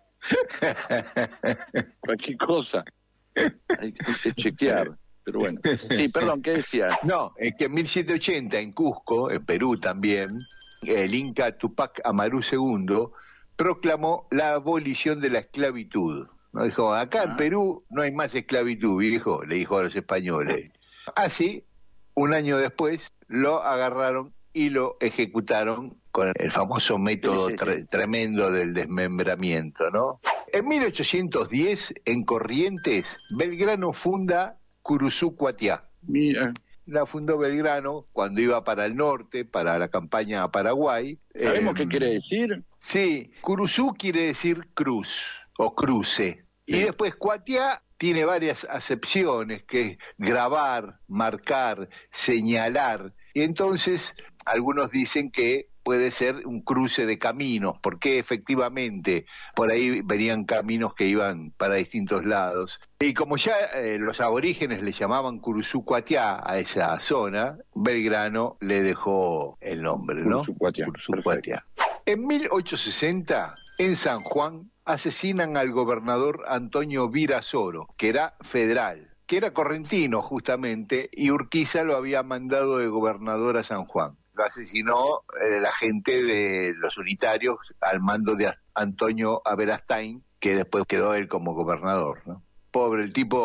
Cualquier cosa. Hay que chequear. Pero bueno. Sí, perdón, ¿qué decía?
No, es que en 1780, en Cusco, en Perú también, el Inca Tupac Amaru II proclamó la abolición de la esclavitud. ¿No? Dijo, acá en Perú no hay más esclavitud, viejo, le dijo a los españoles. Así, un año después, lo agarraron y lo ejecutaron con el famoso método tremendo del desmembramiento, ¿no? En 1810, en Corrientes, Belgrano funda Curuzú Cuatiá.
Mira.
La fundó Belgrano cuando iba para el norte, para la campaña a Paraguay.
¿Sabemos qué quiere decir?
Sí, Curuzú quiere decir cruz o cruce. Sí. Y después Cuatiá tiene varias acepciones, que es grabar, marcar, señalar. Y entonces algunos dicen que puede ser un cruce de caminos, porque efectivamente por ahí venían caminos que iban para distintos lados. Y como ya los aborígenes le llamaban Curuzú Cuatiá a esa zona, Belgrano le dejó el nombre, ¿no?
Curuzú Cuatiá.
En 1860, en San Juan, asesinan al gobernador Antonio Virasoro, que era federal, que era correntino justamente, y Urquiza lo había mandado de gobernador a San Juan. Lo asesinó la gente de los unitarios al mando de Antonio Aberastain, que después quedó él como gobernador, ¿no? Pobre, el tipo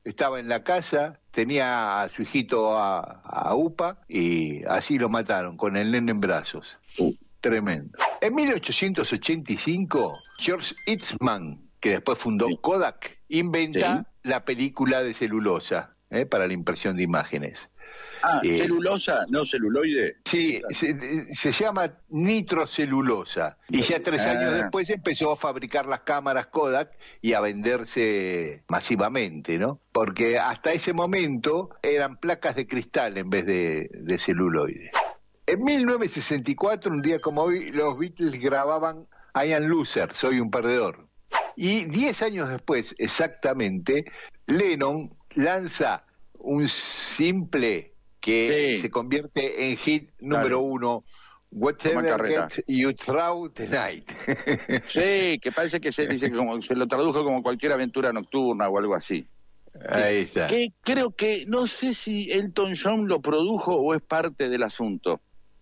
estaba en la casa, tenía a su hijito a UPA y así lo mataron, con el nene en brazos. Tremendo. En 1885, George Eastman, que después fundó Kodak, inventa la película de celulosa para la impresión de imágenes.
Celulosa, no celuloide.
Sí, se llama nitrocelulosa. Y ya 3 años después empezó a fabricar las cámaras Kodak y a venderse masivamente, ¿no? Porque hasta ese momento eran placas de cristal en vez de celuloide. En 1964, un día como hoy, los Beatles grababan I Am Loser, Soy un Perdedor. Y 10 años después, exactamente, Lennon lanza un simple que se convierte en hit número 1, Whatever Gets You Through Tonight.
Sí, que parece que se dice como se lo tradujo como cualquier aventura nocturna o algo así.
Ahí está.
Que creo que, no sé si Elton John lo produjo o es parte del asunto.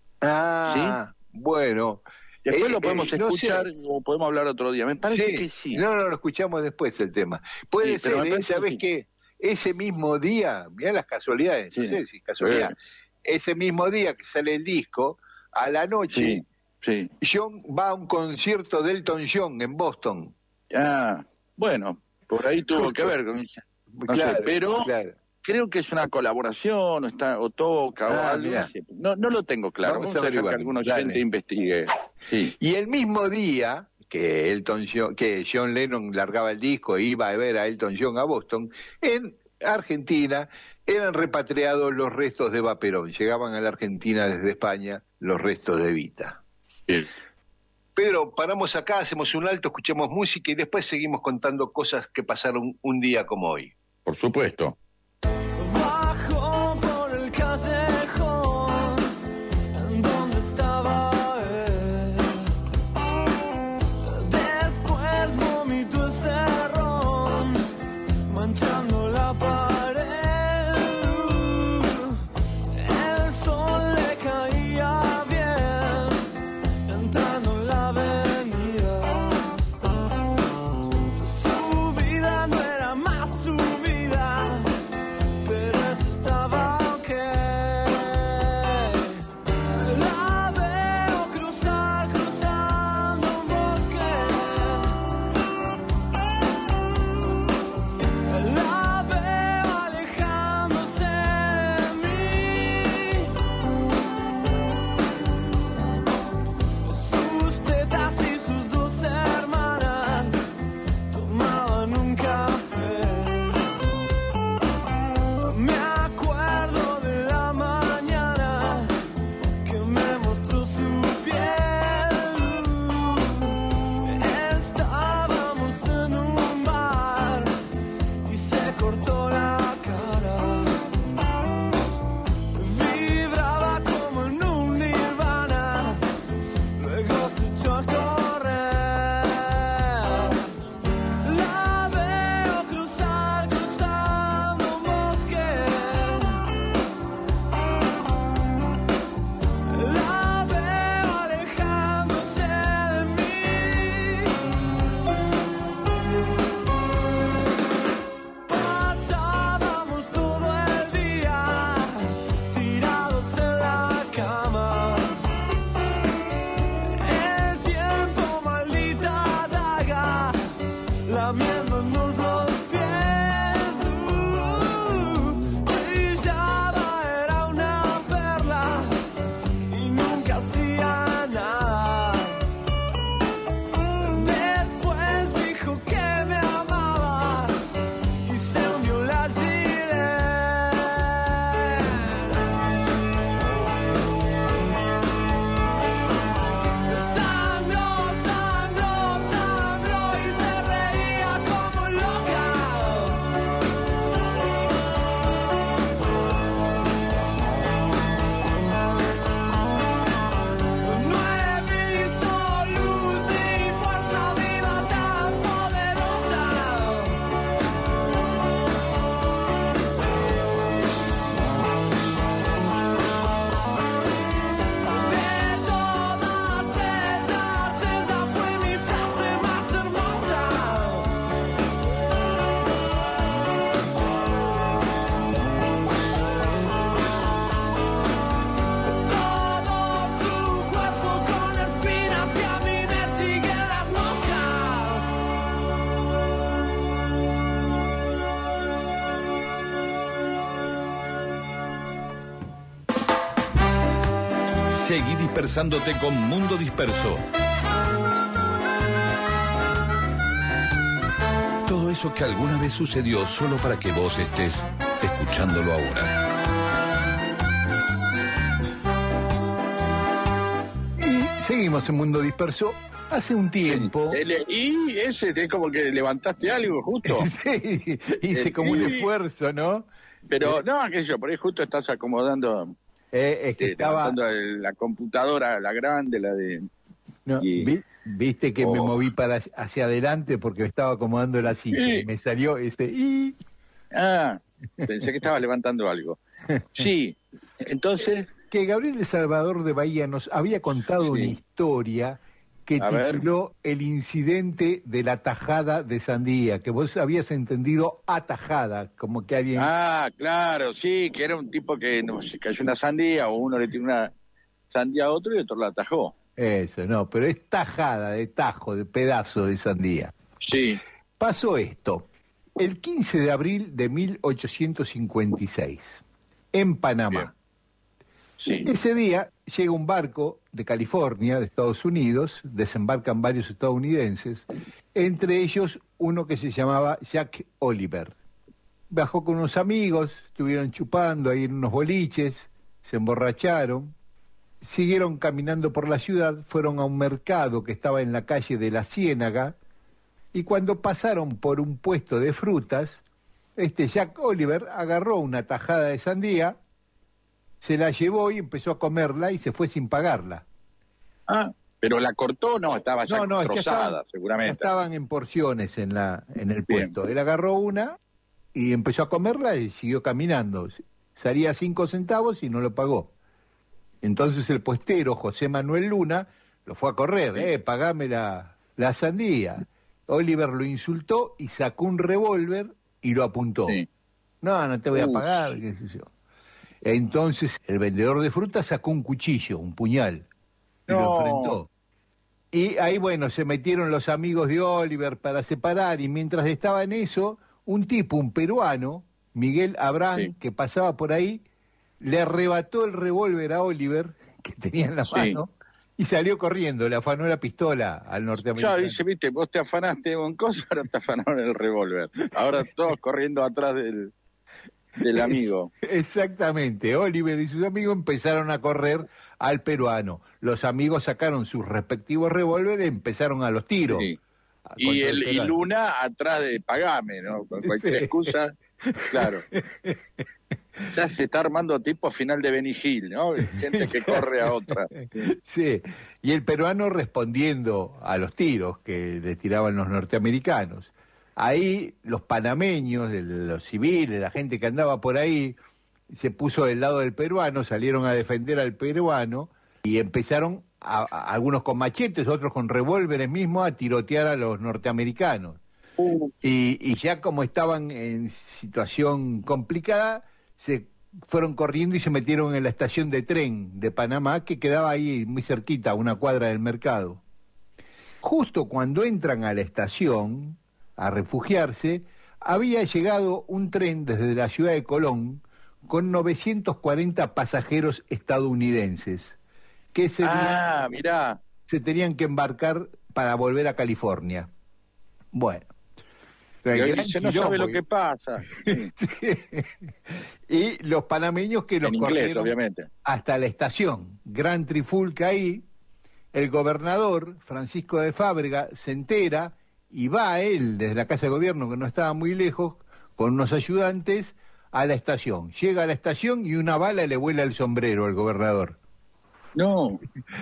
Bueno.
Después lo podemos escuchar o podemos hablar otro día. Me parece que sí.
No, lo escuchamos después el tema. Puede ser, ¿sabés qué? Ese mismo día, mirá las casualidades, no sé si es casualidad, ese mismo día que sale el disco, a la noche, John va a un concierto de Elton John en Boston.
Bueno, por ahí tuvo que ver con eso. No sé, pero creo que es una colaboración, o toca, o algo así. No lo tengo claro. Vamos a ver que algún oyente investigue. Sí.
Y el mismo día que John Lennon largaba el disco e iba a ver a Elton John a Boston, en Argentina eran repatriados los restos de Eva Perón. Llegaban a la Argentina desde España los restos de Evita.
Bien.
Pedro, paramos acá, hacemos un alto, escuchemos música y después seguimos contando cosas que pasaron un día como hoy.
Por supuesto.
Seguí dispersándote con Mundo Disperso. Todo eso que alguna vez sucedió solo para que vos estés escuchándolo ahora.
Y seguimos en Mundo Disperso. Hace un tiempo...
Y ese es como que levantaste algo justo.
Sí, hice como un esfuerzo, ¿no?
Pero no, qué sé yo, por ahí justo estás acomodando...
es que estaba...
la computadora, la grande, la de...
No, viste que me moví hacia adelante porque estaba acomodando la silla. Y me salió ese...
Pensé que estaba levantando algo. Sí, entonces...
Que Gabriel de Salvador de Bahía nos había contado una historia que tituló El incidente de la tajada de sandía, que vos habías entendido atajada, como que alguien...
Claro, sí, que era un tipo que se cayó una sandía, o uno le tiró una sandía a otro y otro la atajó.
Eso, no, pero es tajada, de tajo, de pedazo de sandía.
Sí.
Pasó esto, el 15 de abril de 1856, en Panamá.
Bien. Sí.
Ese día llega un barco de California, de Estados Unidos, desembarcan varios estadounidenses, entre ellos uno que se llamaba Jack Oliver. Bajó con unos amigos, estuvieron chupando ahí en unos boliches, se emborracharon, siguieron caminando por la ciudad, fueron a un mercado que estaba en la calle de la Ciénaga, y cuando pasaron por un puesto de frutas, Jack Oliver agarró una tajada de sandía, se la llevó y empezó a comerla y se fue sin pagarla.
Pero la cortó, no, estaba ya trozada, seguramente.
Ya estaban en porciones en el puesto. Él agarró una y empezó a comerla y siguió caminando. Salía 5 centavos y no lo pagó. Entonces el puestero, José Manuel Luna, lo fue a correr, pagame la sandía. Oliver lo insultó y sacó un revólver y lo apuntó. Sí. No te voy a pagar, qué sé yo. Entonces el vendedor de frutas sacó un cuchillo, un puñal, y lo enfrentó. Y ahí, se metieron los amigos de Oliver para separar, y mientras estaba en eso, un tipo, un peruano, Miguel Abraham, que pasaba por ahí, le arrebató el revólver a Oliver, que tenía en la mano, y salió corriendo, le afanó la pistola al norteamericano.
Ya, dice, viste, vos te afanaste un coso, ahora te afanaron el revólver. Ahora todos corriendo atrás del amigo.
Exactamente, Oliver y sus amigos empezaron a correr al peruano. Los amigos sacaron sus respectivos revólveres y empezaron a los tiros.
Sí. Y Luna atrás de pagame, ¿no? Con cualquier excusa, claro. Ya se está armando tipo final de Benny Hill, ¿no? Gente que corre a otra.
Sí, y el peruano respondiendo a los tiros que le tiraban los norteamericanos. Ahí los panameños, los civiles, la gente que andaba por ahí, se puso del lado del peruano, salieron a defender al peruano y empezaron, algunos con machetes, otros con revólveres mismos, a tirotear a los norteamericanos. Y ya como estaban en situación complicada, se fueron corriendo y se metieron en la estación de tren de Panamá, que quedaba ahí muy cerquita, a una cuadra del mercado. Justo cuando entran a la estación a refugiarse, había llegado un tren desde la ciudad de Colón con 940 pasajeros estadounidenses que se tenían que embarcar para volver a California. Bueno,
y no sabe lo que pasa.
Y los panameños que los corrieron
obviamente,
hasta la estación, gran trifulca ahí. El gobernador Francisco de Fábrega se entera y va a él desde la Casa de Gobierno, que no estaba muy lejos, con unos ayudantes a la estación. Llega a la estación y una bala le vuela el sombrero al gobernador.
No.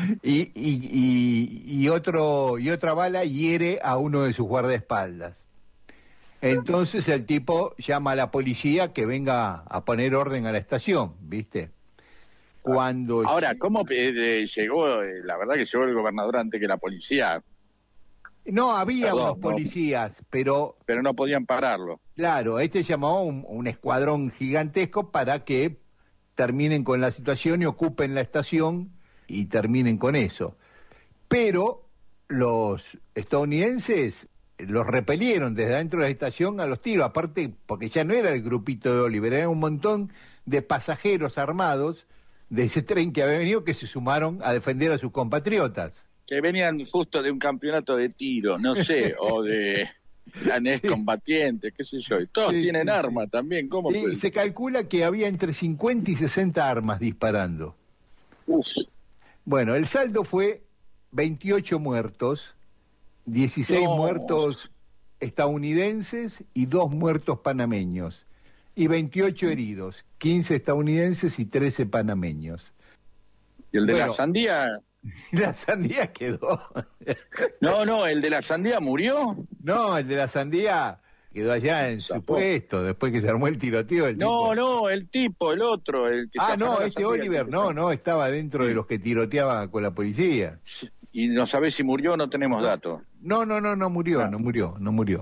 Y otra bala hiere a uno de sus guardaespaldas. Entonces el tipo llama a la policía que venga a poner orden a la estación, ¿viste?
Ahora, ¿cómo llegó? La verdad que llegó el gobernador antes que la policía.
No, había unos policías, pero
no podían pararlo.
Claro, llamó un escuadrón gigantesco para que terminen con la situación y ocupen la estación y terminen con eso. Pero los estadounidenses los repelieron desde adentro de la estación a los tiros, aparte porque ya no era el grupito de Oliver, era un montón de pasajeros armados de ese tren que había venido, que se sumaron a defender a sus compatriotas.
Que venían justo de un campeonato de tiro, no sé, o de anés combatientes, qué sé yo. Y todos tienen armas también, ¿cómo?
Y se calcula que había entre 50 y 60 armas disparando.
Uf.
Bueno, el saldo fue 28 muertos, 16 muertos estadounidenses y 2 muertos panameños, y 28 heridos, 15 estadounidenses y 13 panameños.
¿Y el de la sandía?
La sandía quedó.
No, ¿el de la sandía murió?
No, el de la sandía quedó allá en su puesto, después que se armó el tiroteo. El
otro. El que
Oliver, no, estaba dentro de los que tiroteaban con la policía.
Y no sabés si murió o no tenemos datos.
No murió.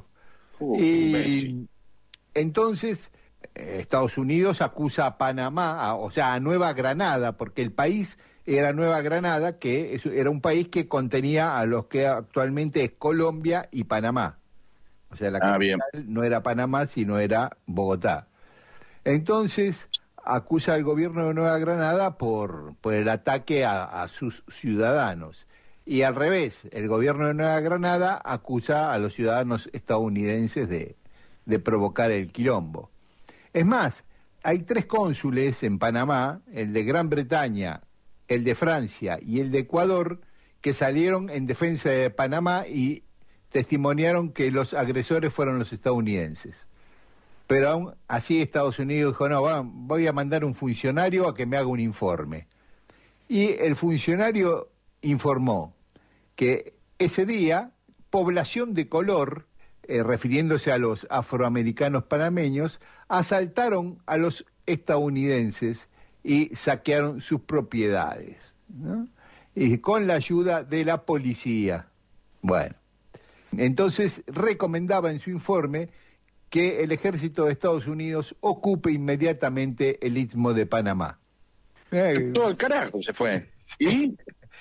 Y entonces Estados Unidos acusa a Panamá, a Nueva Granada, porque el país era Nueva Granada, que era un país que contenía a los que actualmente es Colombia y Panamá. O sea, la capital no era Panamá, sino era Bogotá. Entonces acusa al gobierno de Nueva Granada por el ataque a sus ciudadanos. Y al revés, el gobierno de Nueva Granada acusa a los ciudadanos estadounidenses de provocar el quilombo. Es más, hay 3 cónsules en Panamá, el de Gran Bretaña, el de Francia y el de Ecuador, que salieron en defensa de Panamá y testimoniaron que los agresores fueron los estadounidenses. Pero aún así Estados Unidos dijo, no, voy a mandar un funcionario a que me haga un informe. Y el funcionario informó que ese día, población de color, refiriéndose a los afroamericanos panameños, asaltaron a los estadounidenses y saquearon sus propiedades, ¿no? Y con la ayuda de la policía. Bueno, entonces recomendaba en su informe que el ejército de Estados Unidos ocupe inmediatamente el Istmo de Panamá.
Todo el carajo se fue. ¿Y?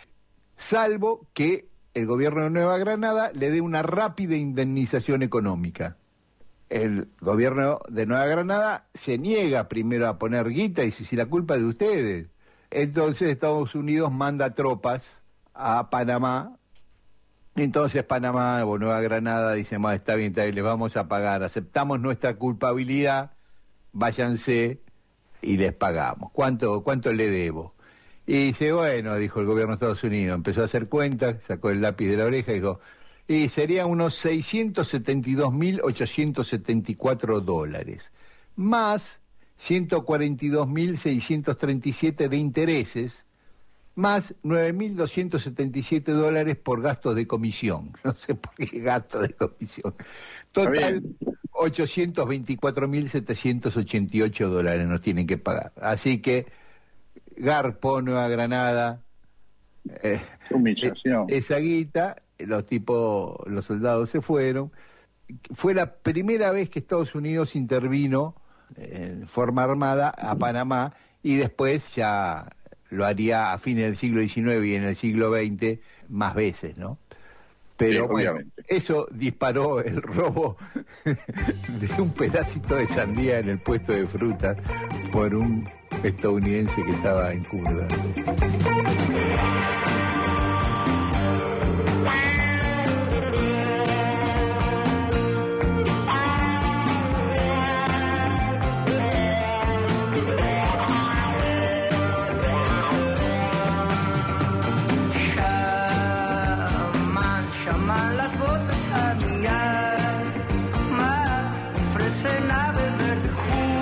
Salvo que el gobierno de Nueva Granada le dé una rápida indemnización económica. El gobierno de Nueva Granada se niega primero a poner guita y si la culpa es de ustedes. Entonces Estados Unidos manda tropas a Panamá. Entonces Panamá o Nueva Granada dice, está bien, les vamos a pagar, aceptamos nuestra culpabilidad, váyanse y les pagamos. ¿Cuánto le debo? Y dice, bueno, dijo el gobierno de Estados Unidos, empezó a hacer cuentas, sacó el lápiz de la oreja y dijo, y serían unos $672.874, más $142.637 de intereses, más $9.277 por gastos de comisión. No sé por qué gastos de comisión. Total, $824.788 nos tienen que pagar. Así que, Garpo, Nueva Granada, esa guita, los soldados se fueron. Fue la primera vez que Estados Unidos intervino en forma armada a Panamá y después ya lo haría a fines del siglo XIX y en el siglo XX más veces, ¿no? Pero bueno, eso disparó el robo de un pedacito de sandía en el puesto de frutas por un estadounidense que estaba en Curda.
Llaman las voces a mi alma, ofrecen a beber de jugo.